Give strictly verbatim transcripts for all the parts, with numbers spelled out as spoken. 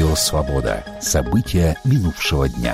Радио «Свобода». События минувшего дня.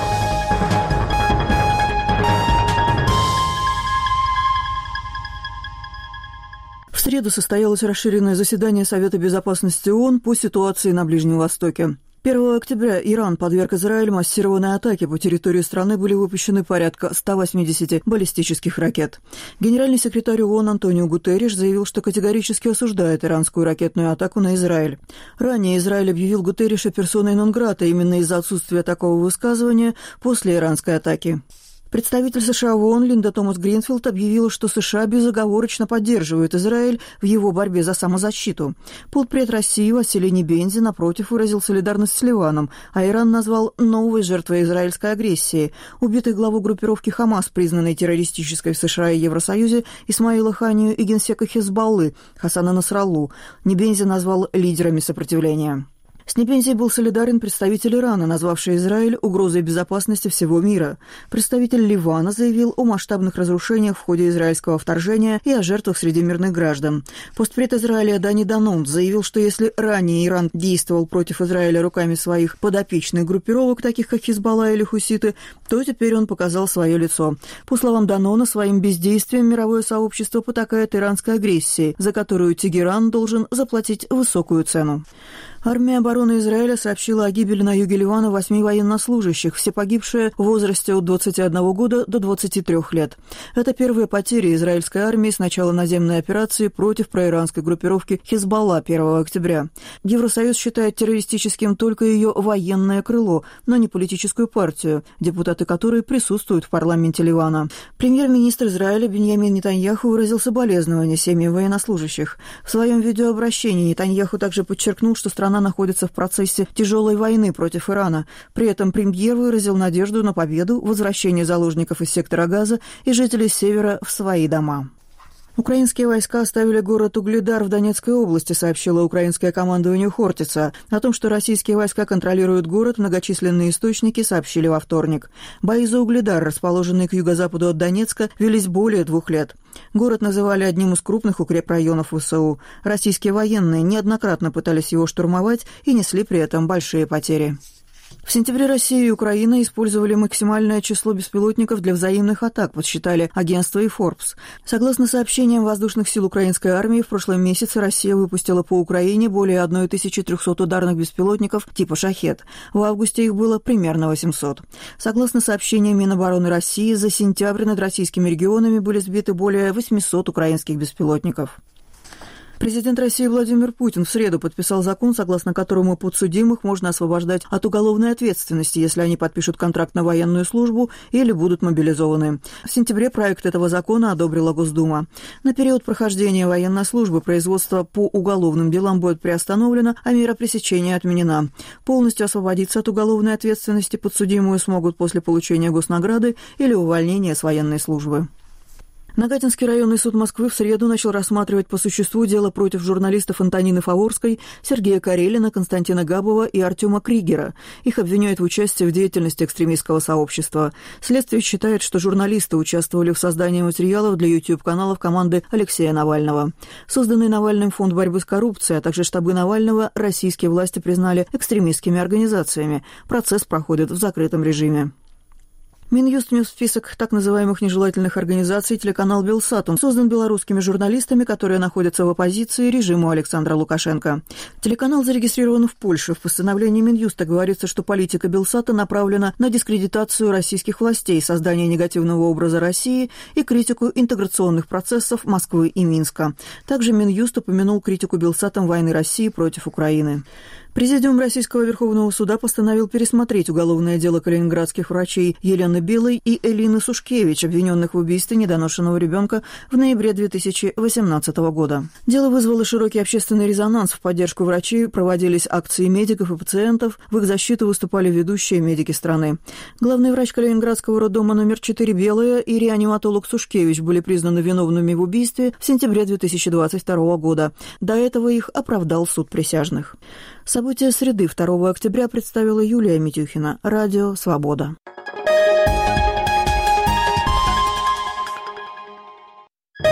В среду состоялось расширенное заседание Совета безопасности ООН по ситуации на Ближнем Востоке. первого октября Иран подверг Израилю массированной атаке. По территории страны были выпущены порядка ста восьмидесяти баллистических ракет. Генеральный секретарь ООН Антонио Гутерриш заявил, что категорически осуждает иранскую ракетную атаку на Израиль. Ранее Израиль объявил Гутерриша персоной нон-грата именно из-за отсутствия такого высказывания после иранской атаки. Представитель США в ООН Линда Томас-Гринфилд объявила, что США безоговорочно поддерживают Израиль в его борьбе за самозащиту. Полпред России Василий Небензи, напротив, выразил солидарность с Ливаном, а Иран назвал новой жертвой израильской агрессии. Убитый главу группировки «Хамас», признанной террористической в США и Евросоюзе, Исмаила Ханию и генсека Хизбаллы Хасана Насраллу, Небензи назвал лидерами сопротивления. С Небензи был солидарен представитель Ирана, назвавший Израиль угрозой безопасности всего мира. Представитель Ливана заявил о масштабных разрушениях в ходе израильского вторжения и о жертвах среди мирных граждан. Постпред Израиля Дани Данон заявил, что если ранее Иран действовал против Израиля руками своих подопечных группировок, таких как Хизбалла или хуситы, то теперь он показал свое лицо. По словам Данона, своим бездействием мировое сообщество потакает иранской агрессии, за которую Тегеран должен заплатить высокую цену. Армия обороны Израиля сообщила о гибели на юге Ливана восьми военнослужащих, все погибшие в возрасте от двадцати одного года до двадцати трёх лет. Это первые потери израильской армии с начала наземной операции против проиранской группировки Хизбалла первого октября. Евросоюз считает террористическим только ее военное крыло, но не политическую партию, депутаты которой присутствуют в парламенте Ливана. Премьер-министр Израиля Биньямин Нетаньяху выразил соболезнования семьям военнослужащих. В своем видеообращении Нетаньяху также подчеркнул, что страна находится в процессе тяжелой войны против Ирана. При этом премьер выразил надежду на победу, возвращение заложников из сектора Газа и жителей Севера в свои дома. Украинские войска оставили город Угледар в Донецкой области, сообщило украинское командование Хортица. О том, что российские войска контролируют город, многочисленные источники сообщили во вторник. Бои за Угледар, расположенные к юго-западу от Донецка, велись более двух лет. Город называли одним из крупных укрепрайонов ВСУ. Российские военные неоднократно пытались его штурмовать и несли при этом большие потери. В сентябре Россия и Украина использовали максимальное число беспилотников для взаимных атак, подсчитали агентство и Forbes. Согласно сообщениям воздушных сил украинской армии, в прошлом месяце Россия выпустила по Украине более тысячи триста ударных беспилотников типа «Шахед». В августе их было примерно восемьсот. Согласно сообщениям Минобороны России, за сентябрь над российскими регионами были сбиты более восьмисот украинских беспилотников. Президент России Владимир Путин в среду подписал закон, согласно которому подсудимых можно освобождать от уголовной ответственности, если они подпишут контракт на военную службу или будут мобилизованы. В сентябре проект этого закона одобрила Госдума. На период прохождения военной службы производство по уголовным делам будет приостановлено, а мера пресечения отменена. Полностью освободиться от уголовной ответственности подсудимые смогут после получения госнаграды или увольнения с военной службы. Нагатинский районный суд Москвы в среду начал рассматривать по существу дело против журналистов Антонины Фаворской, Сергея Карелина, Константина Габова и Артема Кригера. Их обвиняют в участии в деятельности экстремистского сообщества. Следствие считает, что журналисты участвовали в создании материалов для YouTube-каналов команды Алексея Навального. Созданный Навальным фонд борьбы с коррупцией, а также штабы Навального российские власти признали экстремистскими организациями. Процесс проходит в закрытом режиме. Минюст внес в список так называемых нежелательных организаций телеканал «Белсат». Он создан белорусскими журналистами, которые находятся в оппозиции режиму Александра Лукашенко. Телеканал зарегистрирован в Польше. В постановлении Минюста говорится, что политика «Белсата» направлена на дискредитацию российских властей, создание негативного образа России и критику интеграционных процессов Москвы и Минска. Также Минюст упомянул критику «Белсатом» войны России против Украины. Президиум Российского Верховного Суда постановил пересмотреть уголовное дело калининградских врачей Елены Белой и Элины Сушкевич, обвиненных в убийстве недоношенного ребенка в ноябре две тысячи восемнадцатого года. Дело вызвало широкий общественный резонанс. В поддержку врачей проводились акции медиков и пациентов. В их защиту выступали ведущие медики страны. Главный врач Калининградского роддома номер четыре Белая и реаниматолог Сушкевич были признаны виновными в убийстве в сентябре две тысячи двадцать второго года. До этого их оправдал суд присяжных. События среды второго октября представила Юлия Митюхина. Радио «Свобода».